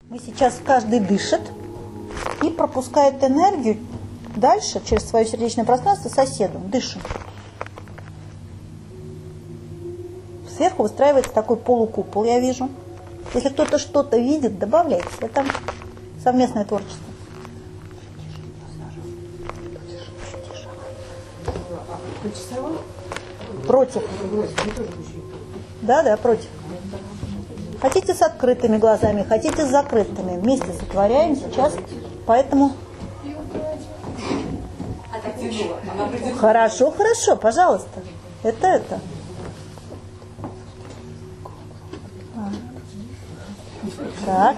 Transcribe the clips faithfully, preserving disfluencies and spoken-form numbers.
Мы сейчас каждый дышит и пропускает энергию дальше через свое сердечное пространство соседу. Дышим. Сверху выстраивается такой полукупол, я вижу. Если кто-то что-то видит, добавляйте. Это совместное творчество. Против. Да, да, против. Хотите с открытыми глазами, хотите с закрытыми. Вместе сотворяем сейчас. Поэтому... Хорошо, хорошо, пожалуйста. Это это. Так.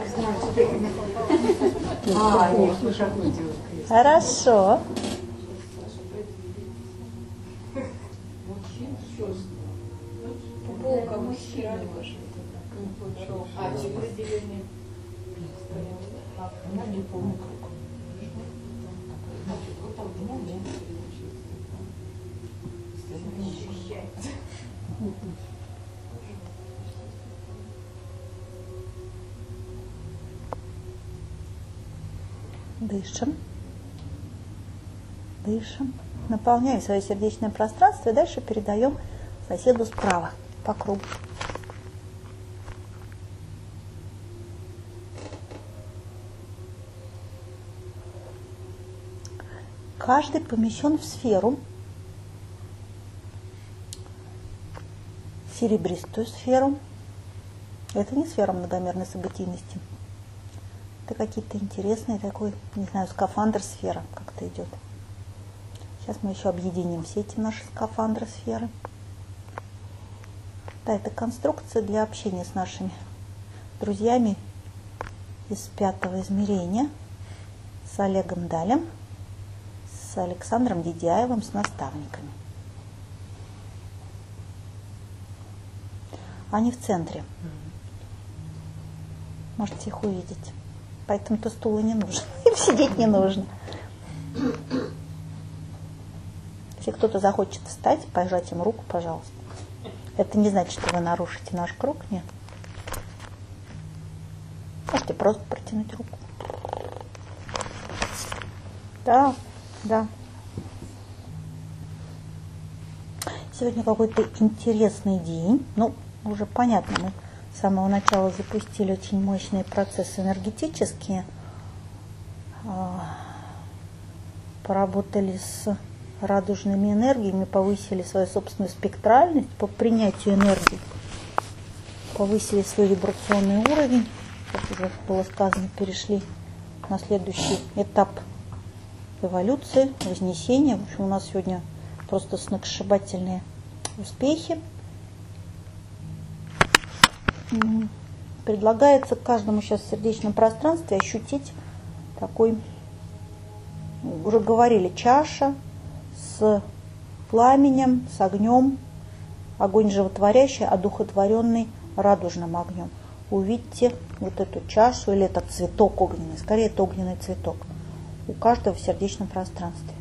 Хорошо. Дышим. Дышим. Наполняем свое сердечное пространство и дальше передаем соседу справа по кругу. Каждый помещен в сферу, серебристую сферу. Это не сфера многомерной событийности. Это какие-то интересные такой, не знаю, скафандр сфера как-то идет. Сейчас мы еще объединим все эти наши скафандры сферы. Да, это конструкция для общения с нашими друзьями из пятого измерения, с Олегом Далем, с Александром Дидяевым, с наставниками. Они в центре. Можете их увидеть. Поэтому-то стула не нужно. Им сидеть не нужно. Если кто-то захочет встать, пожать им руку, пожалуйста. Это не значит, что вы нарушите наш круг, нет. Можете просто протянуть руку. Да, да. Сегодня какой-то интересный день. Ну, уже понятно, мы с самого начала запустили очень мощные процессы энергетические. Поработали с радужными энергиями, повысили свою собственную спектральность по принятию энергии, повысили свой вибрационный уровень, как уже было сказано, перешли на следующий этап эволюции, вознесения. В общем, у нас сегодня просто сногсшибательные успехи. Предлагается каждому сейчас в сердечном пространстве ощутить такой, уже говорили, чаша с пламенем, с огнем, огонь животворящий, одухотворенный радужным огнем. Увидьте вот эту чашу или этот цветок огненный, скорее это огненный цветок, у каждого в сердечном пространстве.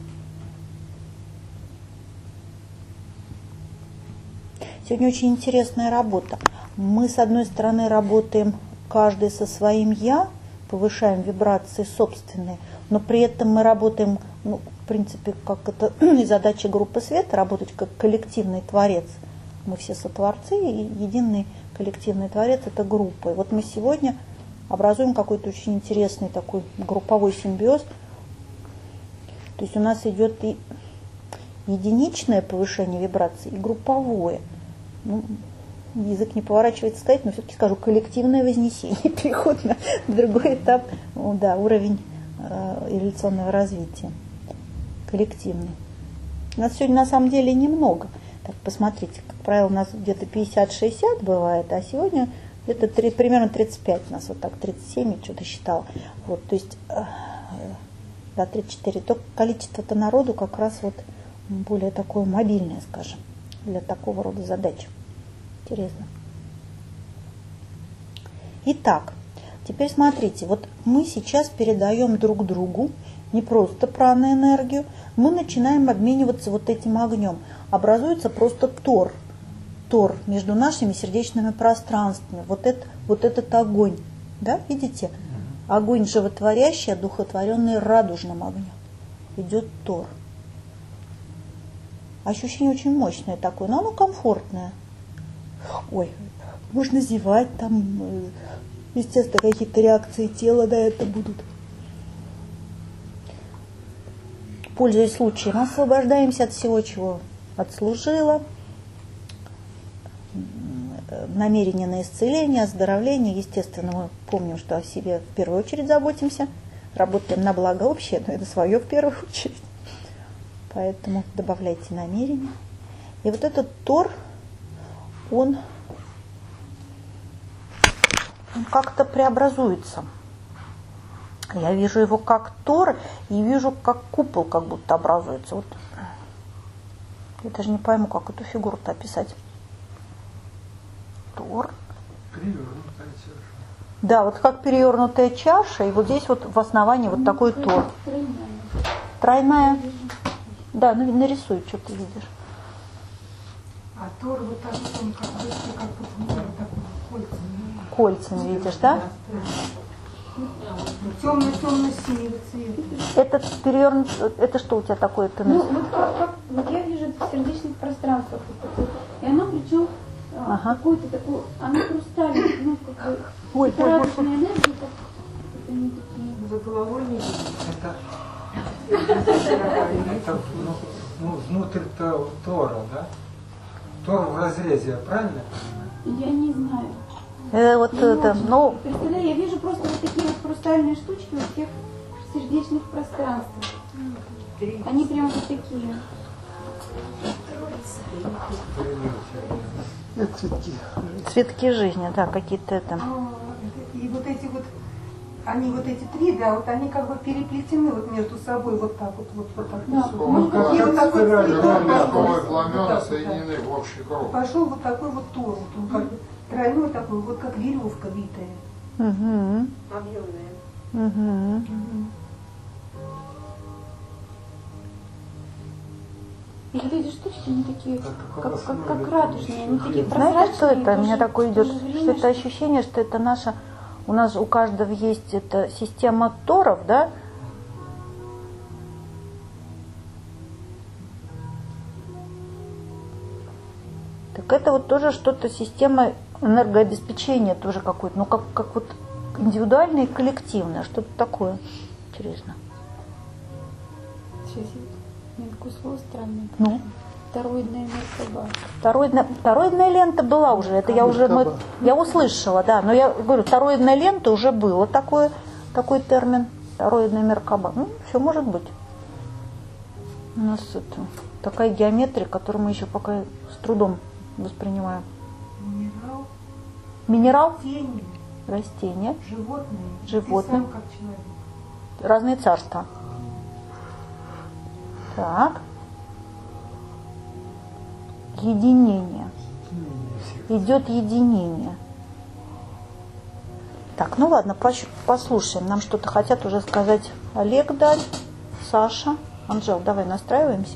Сегодня очень интересная работа. Мы, с одной стороны, работаем каждый со своим «я», повышаем вибрации собственные, но при этом мы работаем, ну, в принципе, как это и задача группы света, работать как коллективный творец. Мы все сотворцы, и единый коллективный творец – это группа. И вот мы сегодня образуем какой-то очень интересный такой групповой симбиоз. То есть у нас идет и единичное повышение вибраций, и групповое. Ну, язык не поворачивается сказать, но все-таки скажу, коллективное вознесение, переход на другой этап, ну, да, уровень э, эволюционного развития, коллективный. У нас сегодня на самом деле немного. Так, посмотрите, как правило, у нас где-то пятьдесят-шестьдесят бывает, а сегодня где-то примерно тридцать пять, у нас вот так тридцать семь, я что-то считала. Вот, то есть, э, да, тридцать четыре. То количество-то народу как раз вот более такое мобильное, скажем, для такого рода задач. Интересно. Итак, теперь смотрите, вот мы сейчас передаем друг другу не просто праноэнергию, мы начинаем обмениваться вот этим огнем. Образуется просто тор, тор между нашими сердечными пространствами. Вот, это, вот этот огонь, да, видите? Огонь животворящий, одухотворенный радужным огнем. Идет Тор. Ощущение очень мощное такое, но оно комфортное. Ой, можно зевать, там, естественно, какие-то реакции тела на это будут. Пользуясь случаем, освобождаемся от всего, чего отслужило. Намерение на исцеление, оздоровление. Естественно, мы помним, что о себе в первую очередь заботимся. Работаем на благо общее, но это свое в первую очередь. Поэтому добавляйте намерение. И вот этот Тор, он, он как-то преобразуется. Я вижу его как Тор и вижу, как купол как будто образуется. Вот. Я даже не пойму, как эту фигуру-то описать. Тор. Перевернутая чаша. Да, вот как перевернутая чаша, и вот здесь вот в основании вот такой Тор. Тройная. Да, ну нарисуй, что ты видишь. А Тор вот так, он как бы, как вот такой кольцами. Кольцами видишь, да? Темно-темно-синий цвет. Это перевернут, это что у тебя такое? Ты Ну, вот, как, как, вот я вижу это в сердечных пространствах. Вот, и оно причем Ага. какую-то такую, оно хрустальное, ну, как бы, Ой, это ой, ой, радужная энергия, как, они такие. За головой не видно. Это, это ну, ну, внутрь то- Тора, да? Тор в разрезе, я правильно понимаю? Я не знаю. Э, вот Я не это, очень. ну, Представляю, я вижу просто вот такие вот хрустальные штучки во всех сердечных пространствах. Они прямо вот такие. Это цветки. цветки жизни, да, какие-то это. А, И вот эти вот, они вот эти три, да, вот они как бы переплетены вот между собой вот так вот, вот, вот так. Да. Вот. Как И вот такой спираль, цветок да, пошел. Кровь Вот пламена так вот, соединены в общий да. круг. Пошел вот такой вот Тор, вот он как бы тройной такой, вот как веревка витая. Угу. Объемная. Угу. И вот эти штучки, они такие, Как как, как, красные, как да, радужные, они такие Знаете, что прозрачные. это? У меня тоже- такое идет, тоже что время, это ощущение, что это наша, у нас у каждого есть эта система торов, да? Так это вот тоже что-то, система энергообеспечения тоже какой-то, ну как, как вот индивидуальное и коллективное, что-то такое. Интересно. Сейчас я такое слово странное. Ну? Тороидная меркаба. Тороидная, тороидная лента была уже, это я уже мы, я услышала, да, но я говорю, тороидная лента уже было такое, такой термин, тороидная меркаба. Ну, все может быть. У нас это такая геометрия, которую мы еще пока с трудом воспринимаем. Минерал, Минерал, тени, растения, животные. Животные. Ты сам как человек. разные царства. Так. Единение. Идет единение. Так, ну ладно, пош- послушаем. Нам что-то хотят уже сказать Олег, Даль, Саша. Анжел, давай настраиваемся.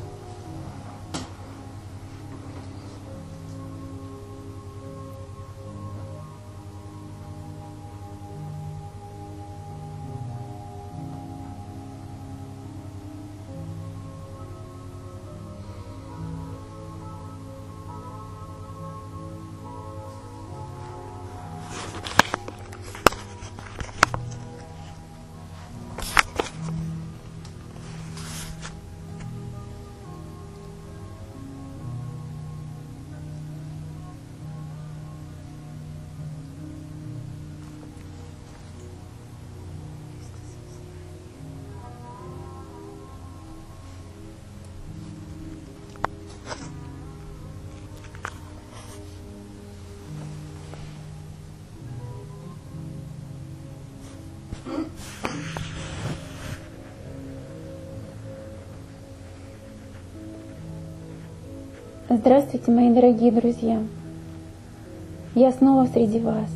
Здравствуйте, мои дорогие друзья. Я снова среди вас.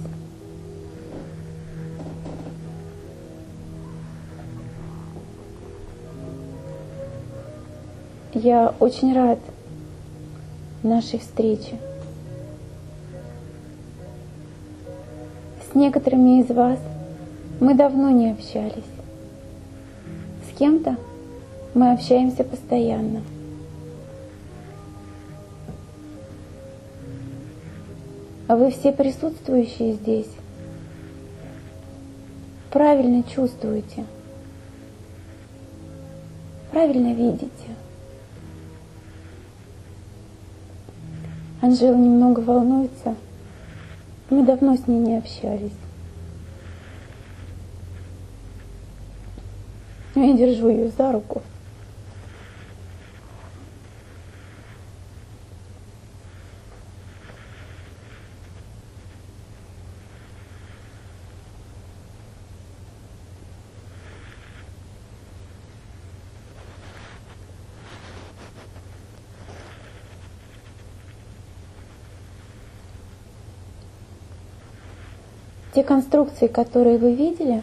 Я очень рад нашей встрече. С некоторыми из вас мы давно не общались. С кем-то мы общаемся постоянно. А вы все присутствующие здесь правильно чувствуете, правильно видите. Анжела немного волнуется. Мы давно с ней не общались. Я держу ее за руку. Те конструкции, которые вы видели,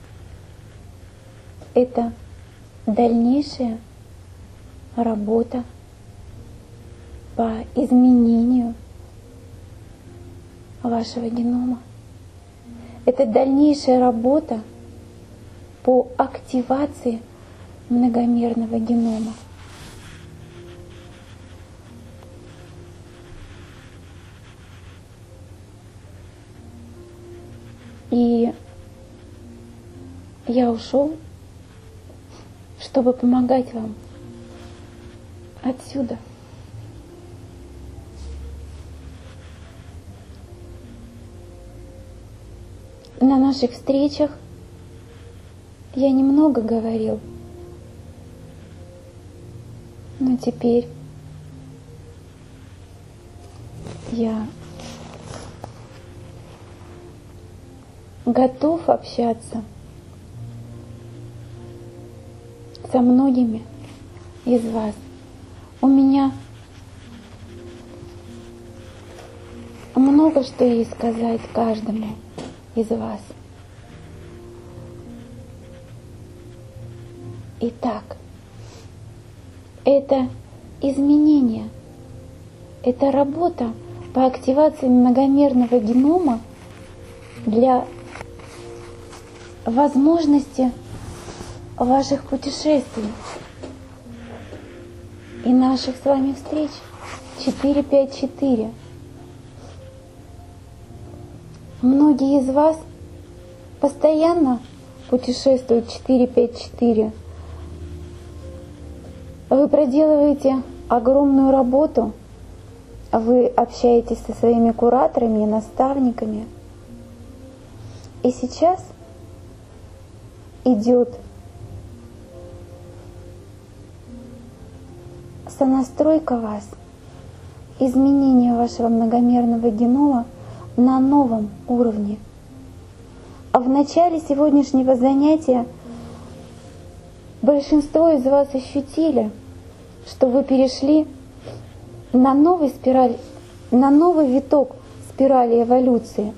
это дальнейшая работа по изменению вашего генома. Это дальнейшая работа по активации многомерного генома. И я ушел, чтобы помогать вам отсюда. На наших встречах я немного говорил, но теперь я готов общаться со многими из вас. У меня много что есть сказать каждому из вас. Итак, это изменение, это работа по активации многомерного генома для возможности ваших путешествий и наших с вами встреч четыре пять четыре. Многие из вас постоянно путешествуют четыре пять четыре. Вы проделываете огромную работу, вы общаетесь со своими кураторами и наставниками. И сейчас идет сонастройка вас, изменение вашего многомерного генома на новом уровне. А в начале сегодняшнего занятия большинство из вас ощутили, что вы перешли на новый спираль, на новый виток спирали эволюции.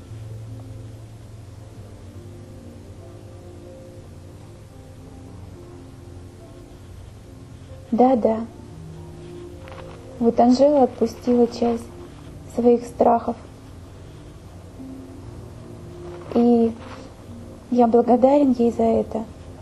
Да-да. Вот Анжела отпустила часть своих страхов. И я благодарен ей за это.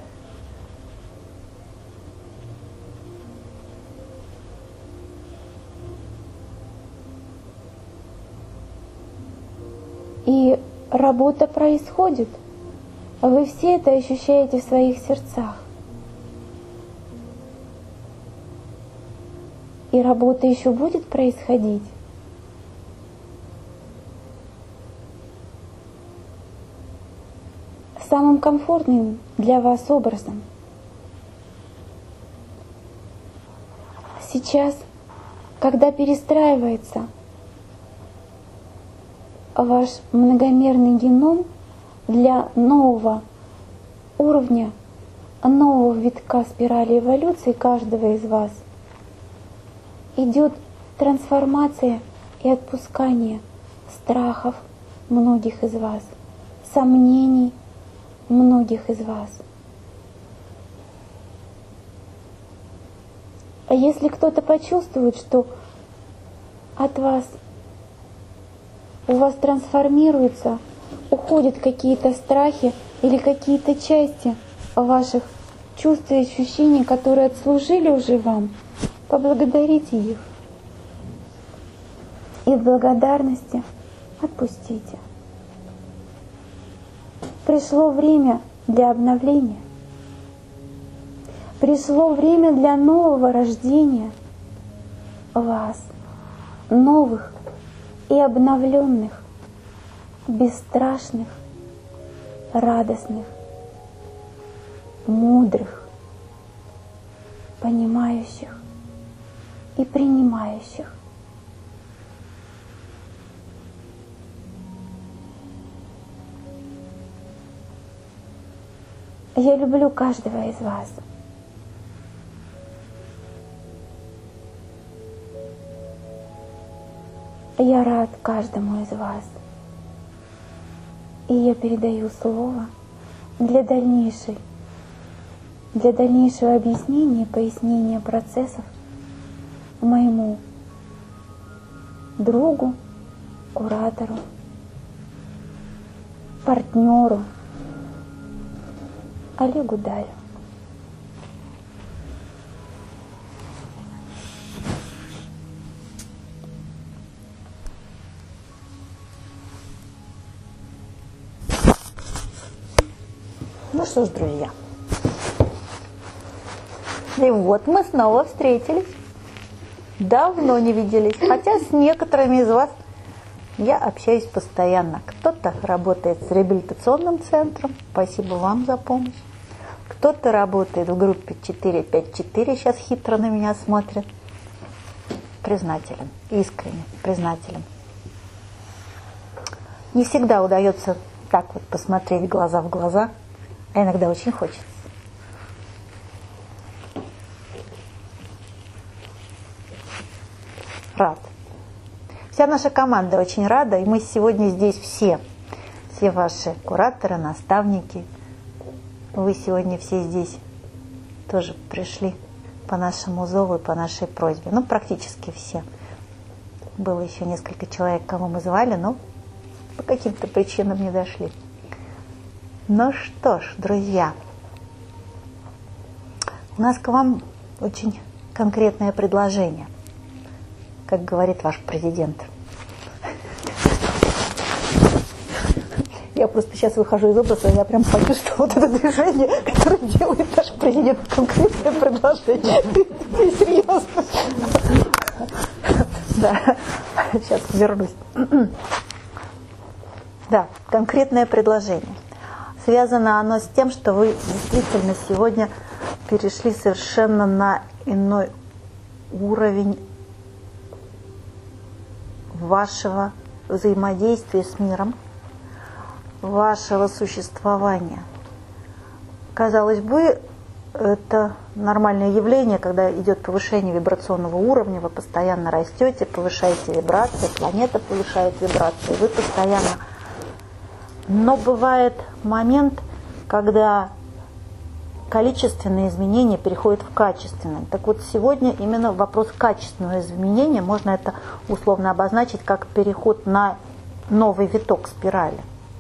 И работа происходит. Вы все это ощущаете в своих сердцах. И работа еще будет происходить. Самым комфортным для вас образом. Сейчас, когда перестраивается ваш многомерный геном для нового уровня, нового витка спирали эволюции каждого из вас, идет трансформация и отпускание страхов многих из вас, сомнений многих из вас. А если кто-то почувствует, что от вас, у вас трансформируются, уходят какие-то страхи, или какие-то части ваших чувств и ощущений, которые отслужили уже вам, поблагодарите их. И в благодарности отпустите. Пришло время для обновления. Пришло время для нового рождения вас, новых и обновленных, бесстрашных, радостных, мудрых, понимающих и принимающих. Я люблю каждого из вас. Я рад каждому из вас. И я передаю слово для дальнейшей, для дальнейшего объяснения и пояснения процессов моему другу, куратору, партнеру Олегу Далю. Ну что ж, друзья, и вот мы снова встретились. Давно не виделись, хотя с некоторыми из вас я общаюсь постоянно. Кто-то работает с реабилитационным центром, спасибо вам за помощь. Кто-то работает в группе четыре пять четыре, сейчас хитро на меня смотрит. Признателен, искренне признателен. Не всегда удается так вот посмотреть глаза в глаза, а иногда очень хочется. Рад. Вся наша команда очень рада, и мы сегодня здесь все. Все ваши кураторы, наставники. Вы сегодня все здесь тоже пришли по нашему зову и по нашей просьбе. Ну, практически все. Было еще несколько человек, кого мы звали, но по каким-то причинам не дошли. Ну что ж, друзья, у нас к вам очень конкретное предложение, как говорит ваш президент. Я просто сейчас выхожу из образа, я прям почувствовала вот это движение, которое делает наш президент, конкретное предложение. Ты серьезно? Да, сейчас вернусь. Да, конкретное предложение. Связано оно с тем, что вы действительно сегодня перешли совершенно на иной уровень вашего взаимодействия с миром, вашего существования. Казалось бы, это нормальное явление, когда идет повышение вибрационного уровня, вы постоянно растете, повышаете вибрации, планета повышает вибрации, вы постоянно... Но бывает момент, когда количественные изменения переходят в качественные. Так вот, сегодня именно вопрос качественного изменения, можно это условно обозначить как переход на новый виток спирали.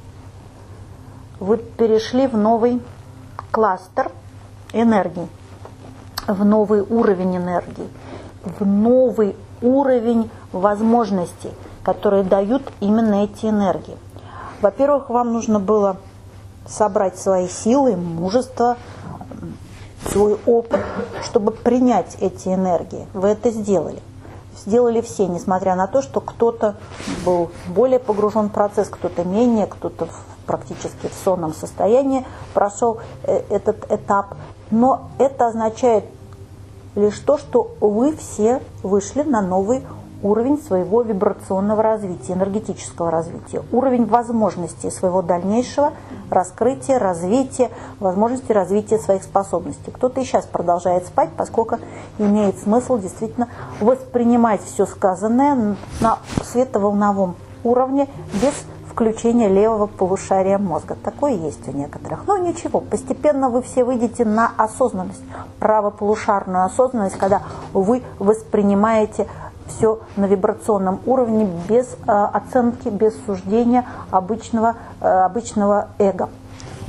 Вы перешли в новый кластер энергии, в новый уровень энергии, в новый уровень возможностей, которые дают именно эти энергии. Во-первых, вам нужно было собрать свои силы, мужество, свой опыт, чтобы принять эти энергии. Вы это сделали. Сделали все, несмотря на то, что кто-то был более погружен в процесс, кто-то менее, кто-то практически в сонном состоянии прошел этот этап. Но это означает лишь то, что вы все вышли на новый уровень. Уровень своего вибрационного развития, энергетического развития, уровень возможностей своего дальнейшего раскрытия, развития, возможности развития своих способностей. Кто-то и сейчас продолжает спать, поскольку имеет смысл действительно воспринимать все сказанное на световолновом уровне без включения левого полушария мозга. Такое есть у некоторых. Но ничего, постепенно вы все выйдете на осознанность, правополушарную осознанность, когда вы воспринимаете все на вибрационном уровне, без э, оценки, без суждения обычного, э, обычного эго.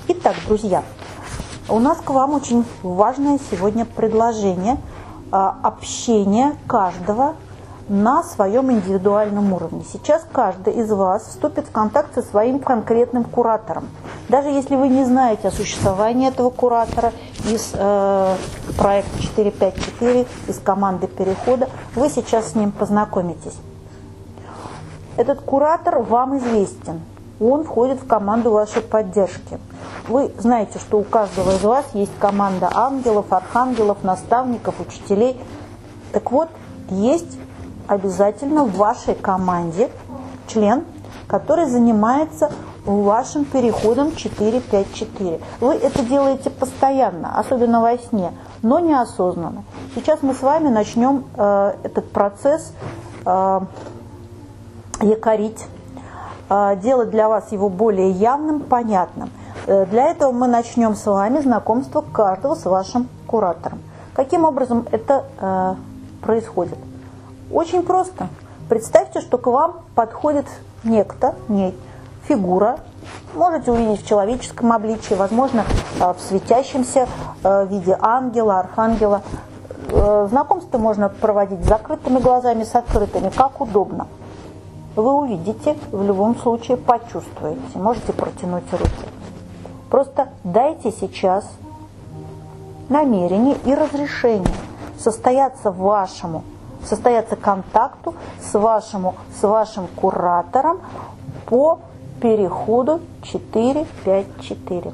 Итак, друзья, у нас к вам очень важное сегодня предложение общения каждого на своем индивидуальном уровне. Сейчас каждый из вас вступит в контакт со своим конкретным куратором. Даже если вы не знаете о существовании этого куратора из э, проекта четыре пять четыре, из команды перехода, вы сейчас с ним познакомитесь. Этот куратор вам известен. Он входит в команду вашей поддержки. Вы знаете, что у каждого из вас есть команда ангелов, архангелов, наставников, учителей. Так вот, есть обязательно в вашей команде член, который занимается вашим переходом четыре пять четыре. Вы это делаете постоянно, особенно во сне, но неосознанно. Сейчас мы с вами начнем э, этот процесс э, якорить, э, делать для вас его более явным, понятным. Э, для этого мы начнем с вами знакомство каждого с вашим куратором. Каким образом это э, происходит? Очень просто. Представьте, что к вам подходит некто, не, фигура. Можете увидеть в человеческом обличии, возможно, в светящемся виде ангела, архангела. Знакомство можно проводить с закрытыми глазами, с открытыми, как удобно. Вы увидите, в любом случае почувствуете. Можете протянуть руки. Просто дайте сейчас намерение и разрешение состояться вашему состояться контакту с, вашему, с вашим куратором по переходу четыре пять четыре.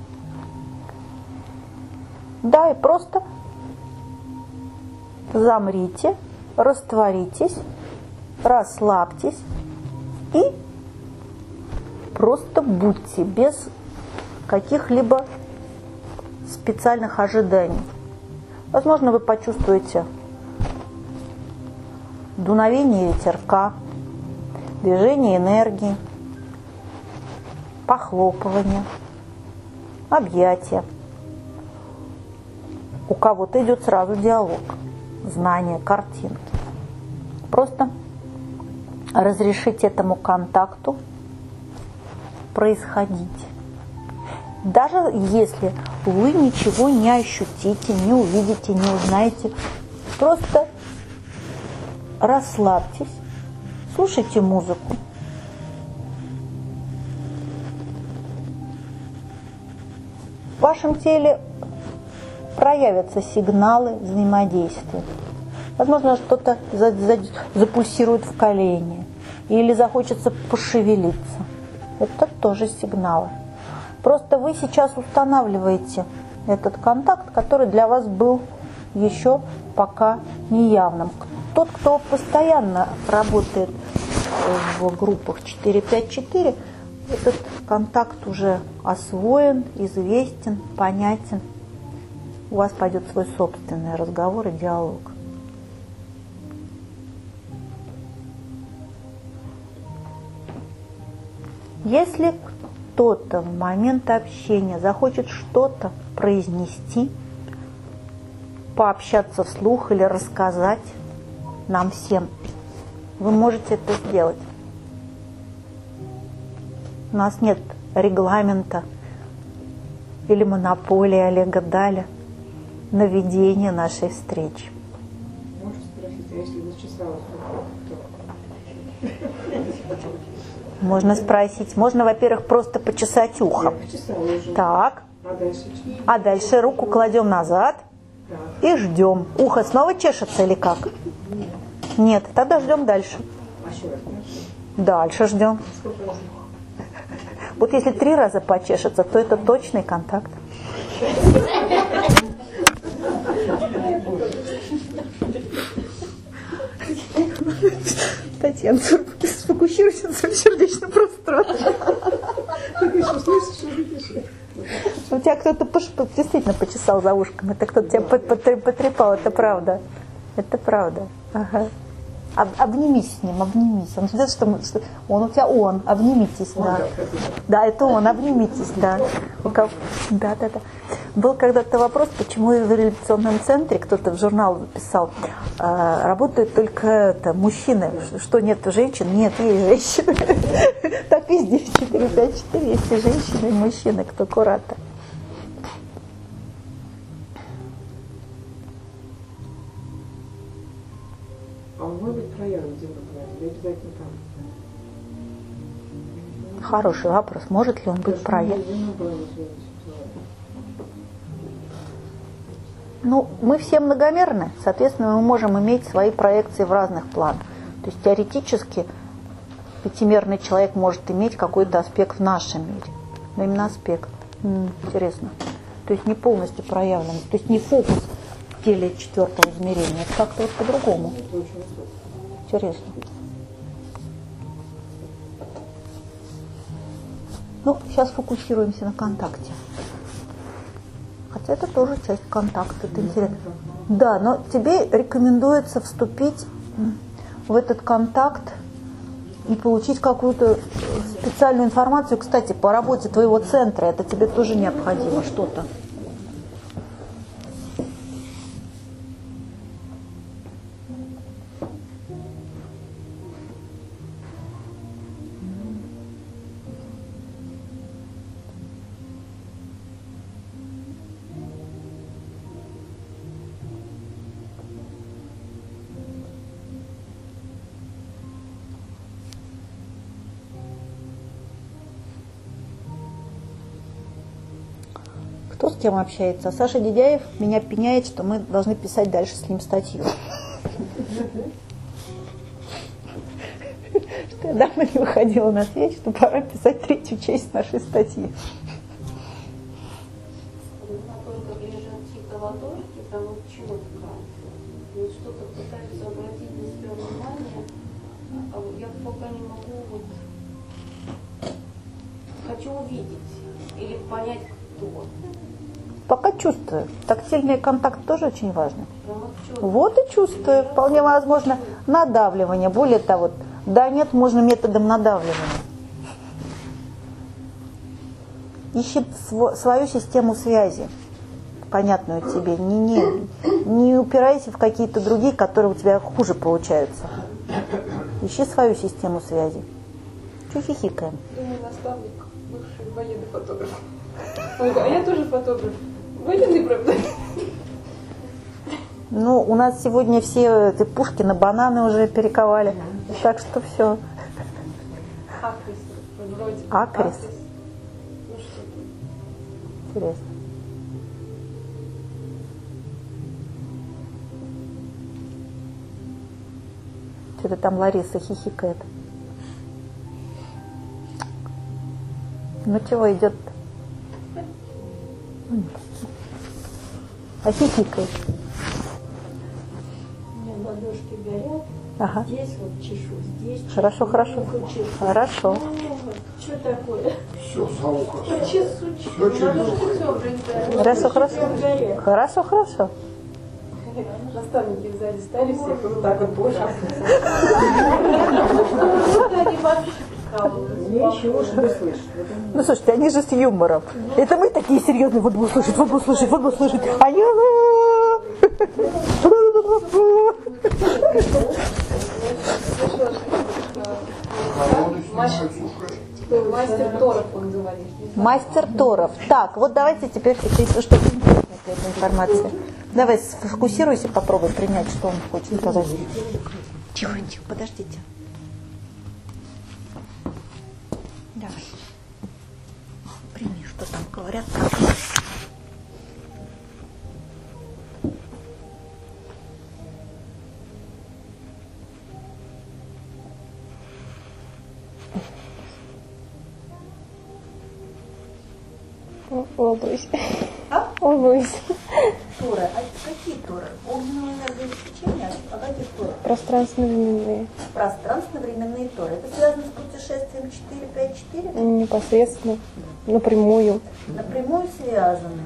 Да, и просто замрите, растворитесь, расслабьтесь и просто будьте без каких-либо специальных ожиданий. Возможно, вы почувствуете дуновение ветерка, движение энергии, похлопывание, объятия. У кого-то идет сразу диалог, знание, картинки. Просто разрешите этому контакту происходить. Даже если вы ничего не ощутите, не увидите, не узнаете, просто расслабьтесь, слушайте музыку. В вашем теле проявятся сигналы взаимодействия. Возможно, что-то запульсирует в колене или захочется пошевелиться. Это тоже сигналы. Просто вы сейчас устанавливаете этот контакт, который для вас был еще пока неявным. Тот, кто постоянно работает в группах четыре пять четыре, этот контакт уже освоен, известен, понятен. У вас пойдет свой собственный разговор и диалог. Если кто-то в момент общения захочет что-то произнести, пообщаться вслух или рассказать нам всем, вы можете это сделать. У нас нет регламента или монополии Олега Даля на ведение нашей встречи. Можно спросить, а если зачесалась рука, то? Можно спросить. Можно, во-первых, просто почесать ухо. Так. А дальше? А дальше руку кладем назад и ждем. Ухо снова чешется или как? Нет. Тогда ждем дальше. Дальше ждем. Вот если три раза почешется, то это точный контакт. Татьяна, сфокусируйся на своем сердечном пространстве. У тебя кто-то действительно почесал за ушком. Это кто-то тебя потрепал, это правда. Это правда. Ага. Об, обнимись с ним, обнимись. Он ждет, что, мы, что он у тебя он, обнимитесь, да. Да, это он, обнимитесь, да. У кого... Да, да, да. Был когда-то вопрос, почему в реабилитационном центре, кто-то в журнал писал, работают только это, мужчины, что нет женщин? Нет, есть женщины. Так везде в четыре пять четыре есть и женщины, и мужчины, кто куратор. А он может быть проявлен, где вы говорите, или обязательно там? Хороший вопрос. Может ли он быть проявлен? Ну, мы все многомерны, соответственно, мы можем иметь свои проекции в разных планах. То есть теоретически пятимерный человек может иметь какой-то аспект в нашем мире. Но именно аспект. М-м, интересно. То есть не полностью проявлен, то есть не фокус в теле четвертого измерения. Это как-то вот по-другому. Интересно. Ну, сейчас фокусируемся на контакте. Хотя это тоже часть контакта, это интересно. Да, но тебе рекомендуется вступить в этот контакт и получить какую-то специальную информацию. Кстати, по работе твоего центра это тебе тоже необходимо что-то. Кто с кем общается? Саша Дедяев меня пеняет, что мы должны писать дальше с ним статью. Что я давно не выходила на связь, что пора писать третью часть нашей статьи. Только лежат чьи-то ладошки, там вот четко. Вот что-то пытаются обратить на себя внимание, а вот я пока не могу вот... Хочу увидеть или понять, кто. Пока чувствую. Тактильный контакт тоже очень важный. Вот и чувствую. Вполне возможно надавливание. Более того, да, нет, можно методом надавливания. Ищи св- свою систему связи, понятную тебе. Не, не, не упирайся в какие-то другие, которые у тебя хуже получаются. Ищи свою систему связи. Чего хихикаем? Думаю, наставник, бывший военный фотограф. Он говорит, а я тоже фотограф. Военный, правда? Ну, у нас сегодня все эти пушки на бананы уже перековали. Так что все. Акрис. Вроде. Акрис. Ну что-то. Интересно. Что-то там Лариса хихикает. Ну чего идет? А хихикает. У меня ладошки горят, Ага. здесь вот чешу, здесь чешу. Хорошо, хорошо. Чешу. Хорошо. О, что такое? Все, Саука. Чесу, чешу. Ладошки все прилетают. Хорошо, хорошо. Горят. Хорошо, хорошо. Наставники сзади стали все, вот так вот больше. Они вообще прикалываются. Ничего, что ты слышишь. Ну, слушайте, они же с юмором. Это мы такие серьезные, вот будем слушать, вот будем слушать, вот будем слушать. А я... Мастер Торов он говорит. Мастер Торов. Так, вот давайте теперь, если что-то интересное по этой информации. Давай сфокусируйся, попробуй принять, что он хочет сказать. Тихо, тихо, подождите. Давай. Прими, что там говорят. Волнуюсь. А? Волнуюсь. Торы. А какие Торы? Огненное энергообеспечение, а какие Торы? Пространственно-временные. Пространственно-временные Торы. Это связано с путешествием четыре пять четыре? Непосредственно, напрямую. Напрямую связаны.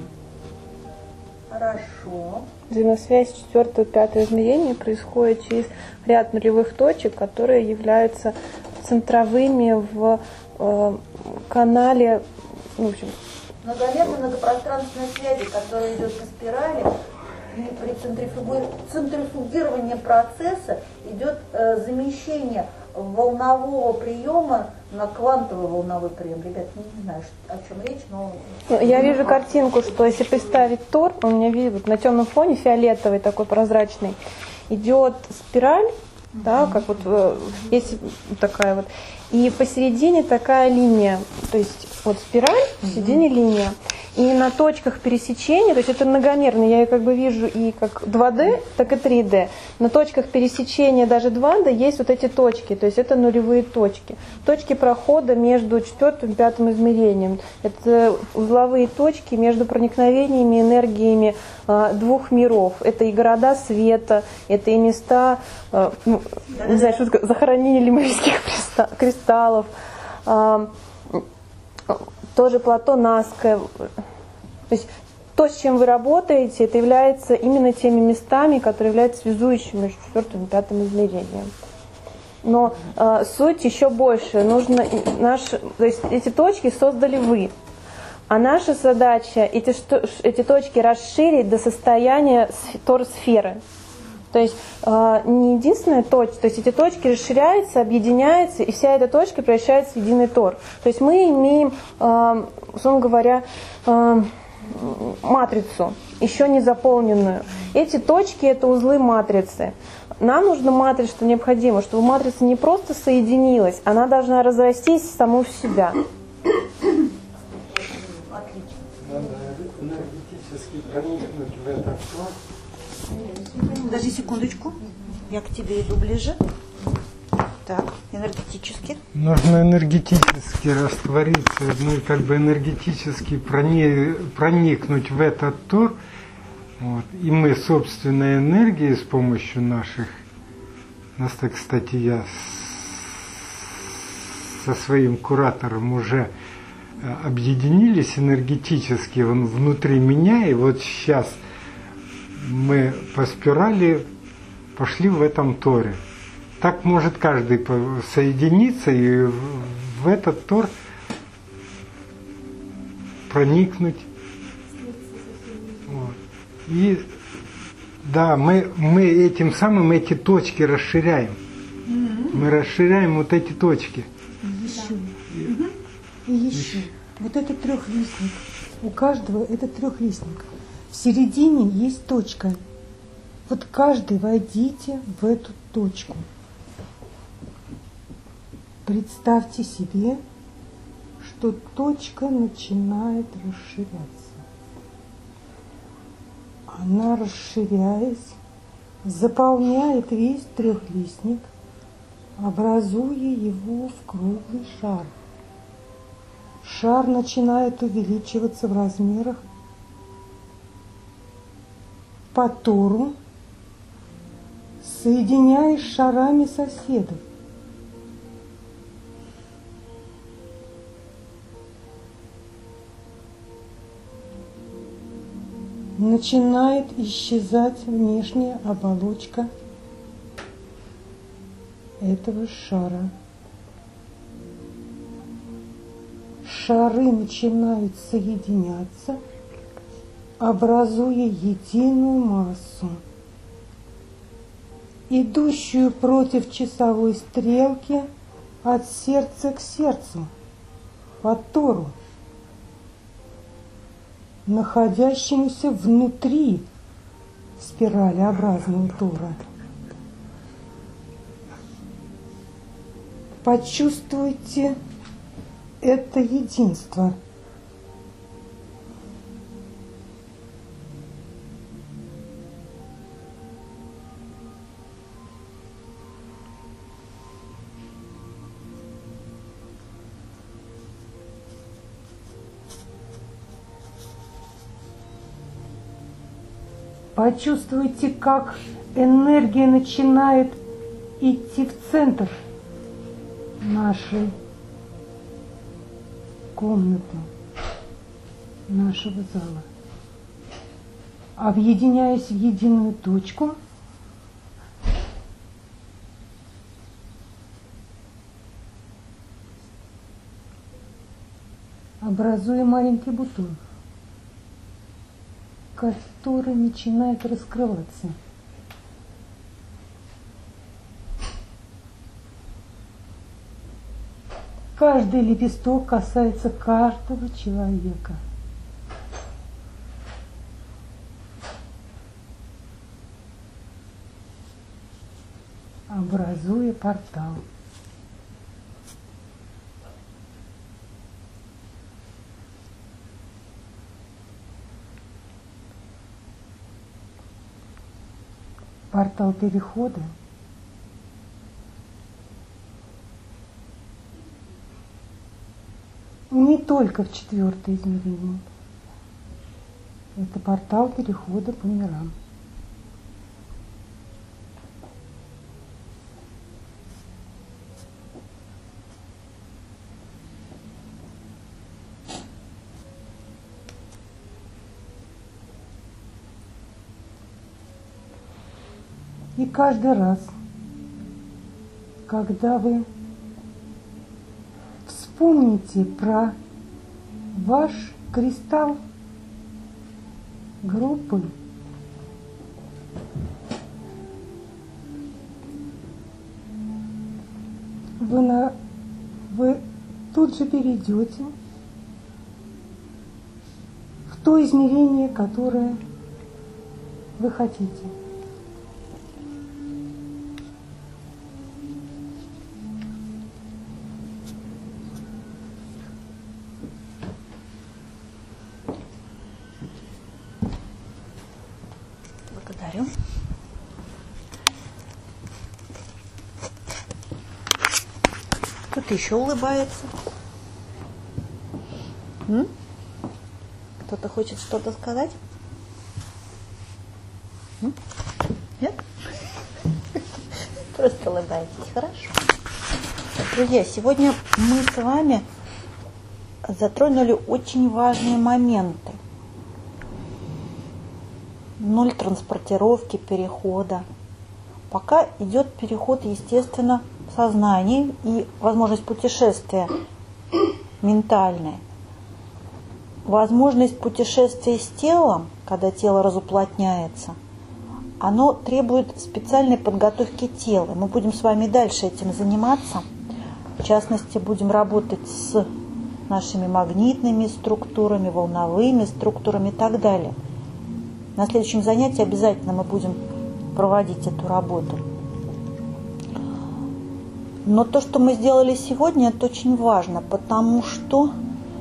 Хорошо. Взаимосвязь четвертого и пятого измерения происходит через ряд нулевых точек, которые являются центровыми в э, канале, ну, в общем, многомерной многопространственной связи, которая идет на спирали, и при центрифугу- центрифугировании процесса идет э, замещение волнового приема на квантовый волновой прием. Ребят, я не знаю, о чем речь, но... Я вижу картинку, что если представить тор, у меня видит на темном фоне фиолетовый такой прозрачный, идет спираль, да, как вот э, есть такая вот, и посередине такая линия, то есть вот спираль, посередине линия. И на точках пересечения, то есть это многомерно, я ее как бы вижу и как два дэ, так и три дэ. На точках пересечения даже два дэ есть вот эти точки, то есть это нулевые точки. Точки прохода между четвертым и пятым измерением. Это узловые точки между проникновениями, энергиями э, двух миров. Это и города света, это и места, э, ну, не знаю, что сказать, захоронения лиморийских кристаллов. Э, тоже плато Наское. То есть то, с чем вы работаете, это является именно теми местами, которые являются связующими между четвертым и пятым измерением. Но э, суть еще больше. Нужно наш, то есть эти точки создали вы. А наша задача эти, эти точки расширить до состояния тор-сферы. То есть э, не единственная точка, то есть эти точки расширяются, объединяются, и вся эта точка превращается в единый тор. То есть мы имеем, э, условно говоря, э, матрицу, еще не заполненную. Эти точки – это узлы матрицы. Нам нужна матрица, что необходимо, чтобы матрица не просто соединилась, она должна разрастись саму в себя. Надо энергетически проникнуть в этот тор. Подожди секундочку, я к тебе иду ближе. Так, энергетически. Нужно энергетически раствориться, ну и как бы энергетически проникнуть в этот тор. Вот. И мы собственной энергией с помощью наших, нас, так, кстати, я со своим куратором уже объединились энергетически, он внутри меня, и вот сейчас мы по спирали пошли в этом торе. Так может каждый соединиться и в этот тор проникнуть. Вот. И да, мы, мы этим самым эти точки расширяем. Мы расширяем вот эти точки. Еще. И еще. Вот этот трехлистник. У каждого это трехлистник. В середине есть точка. Вот каждый войдите в эту точку. Представьте себе, что точка начинает расширяться. Она, расширяясь, заполняет весь трехлистник, образуя его в круглый шар. Шар начинает увеличиваться в размерах по тору, соединяясь с шарами соседов. Начинает исчезать внешняя оболочка этого шара. Шары начинают соединяться, образуя единую массу, идущую против часовой стрелки от сердца к сердцу, по тору, находящемуся внутри спиралеобразного тора. Почувствуйте это единство. Почувствуйте, как энергия начинает идти в центр нашей комнаты, нашего зала. Объединяясь в единую точку, образуя маленький бутон. который начинает раскрываться. Каждый лепесток касается каждого человека. Образуя портал. Портал перехода не только в четвертое измерение. Это портал перехода по мирам. И каждый раз, когда вы вспомните про ваш кристалл группы, вы, на, вы тут же перейдете в то измерение, которое вы хотите. Благодарю. Кто-то еще улыбается. М? Кто-то хочет что-то сказать? М? Нет? Просто улыбаетесь. Хорошо. Друзья, сегодня мы с вами затронули очень важные моменты. Ноль транспортировки, перехода. Пока идет переход, естественно, в сознании и возможность путешествия ментальное. Возможность путешествия с телом, когда тело разуплотняется, оно требует специальной подготовки тела. Мы будем с вами дальше этим заниматься. В частности, будем работать с нашими магнитными структурами, волновыми структурами и так далее. На следующем занятии обязательно мы будем проводить эту работу. Но то, что мы сделали сегодня, это очень важно, потому что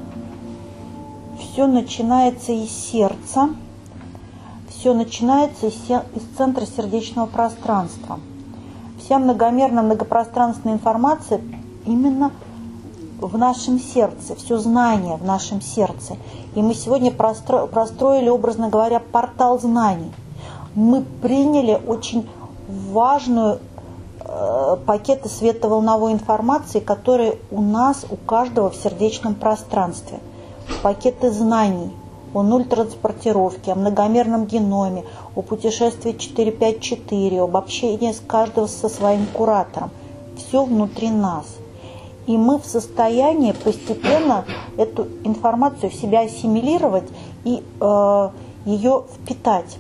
все начинается из сердца, все начинается из, из центра сердечного пространства. Вся многомерная, многопространственная информация именно в нашем сердце, все знание в нашем сердце. И мы сегодня простро, простроили, образно говоря, портал знаний. Мы приняли очень важную э, пакеты световолновой информации, которые у нас, у каждого в сердечном пространстве. Пакеты знаний о нуль-транспортировке, о многомерном геноме, о путешествии четыре пять четыре, об общении с каждого со своим куратором. Все внутри нас. И мы в состоянии постепенно эту информацию в себя ассимилировать и э, ее впитать.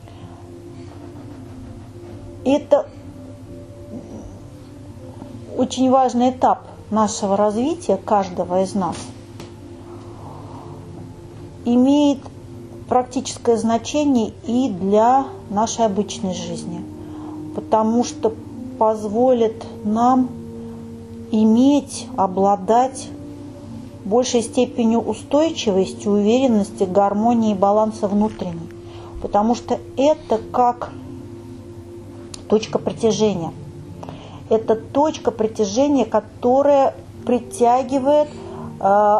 И это очень важный этап нашего развития, каждого из нас. Имеет практическое значение и для нашей обычной жизни, потому что позволит нам иметь, обладать большей степенью устойчивости, уверенности, гармонии и баланса внутренней. Потому что это как точка притяжения. Это точка притяжения, которая притягивает э,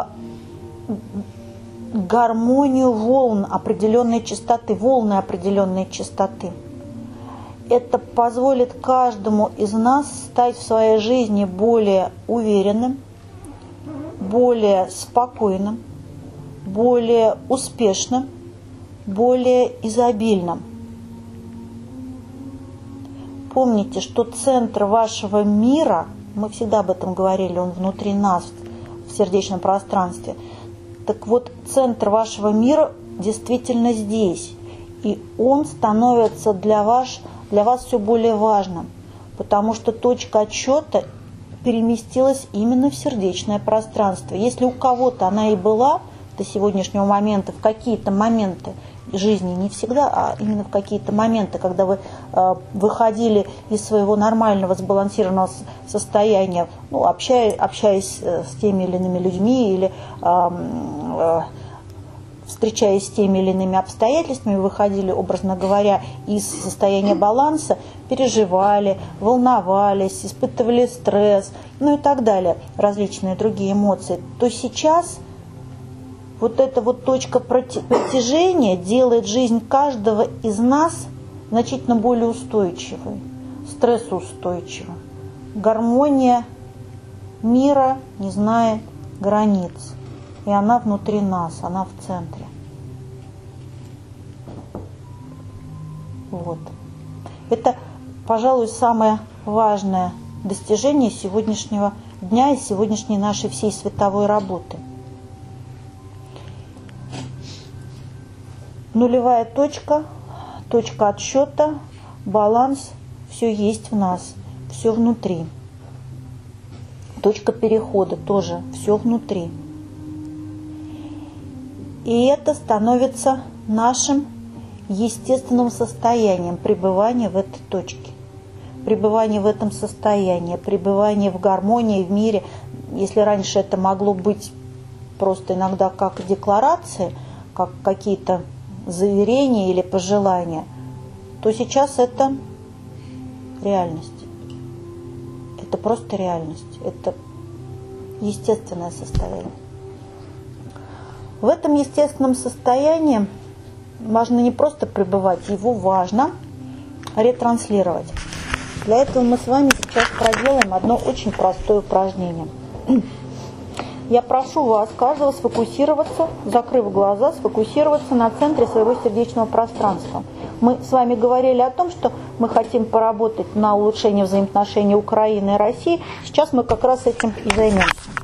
гармонию волн определенной частоты, волны определенной частоты. Это позволит каждому из нас стать в своей жизни более уверенным, более спокойным, более успешным, более изобильным. Помните, что центр вашего мира, мы всегда об этом говорили, он внутри нас, в сердечном пространстве. Так вот, центр вашего мира действительно здесь. И он становится для вас, для вас все более важным, потому что точка отсчета переместилась именно в сердечное пространство. Если у кого-то она и была до сегодняшнего момента, в какие-то моменты жизни, не всегда, а именно в какие-то моменты, когда вы э, выходили из своего нормального сбалансированного состояния, ну, общаясь, общаясь с теми или иными людьми или э, э, встречаясь с теми или иными обстоятельствами, выходили, образно говоря, из состояния баланса, переживали, волновались, испытывали стресс, ну и так далее, различные другие эмоции, то сейчас вот эта вот точка притяжения делает жизнь каждого из нас значительно более устойчивой, стрессоустойчивой. Гармония мира не знает границ. И она внутри нас, она в центре. Вот. Это, пожалуй, самое важное достижение сегодняшнего дня и сегодняшней нашей всей световой работы. Нулевая точка, точка отсчета, баланс, все есть в нас, все внутри. Точка перехода тоже, все внутри. И это становится нашим естественным состоянием пребывания в этой точке. Пребывание в этом состоянии, пребывание в гармонии, в мире. Если раньше это могло быть просто иногда как декларации, как какие-то заверения или пожелания, то сейчас это реальность. Это просто реальность. Это естественное состояние. В этом естественном состоянии важно не просто пребывать, его важно ретранслировать. Для этого мы с вами сейчас проделаем одно очень простое упражнение. Я прошу вас, каждого, сфокусироваться, закрыв глаза, сфокусироваться на центре своего сердечного пространства. Мы с вами говорили о том, что мы хотим поработать на улучшение взаимоотношений Украины и России. Сейчас мы как раз этим и займемся.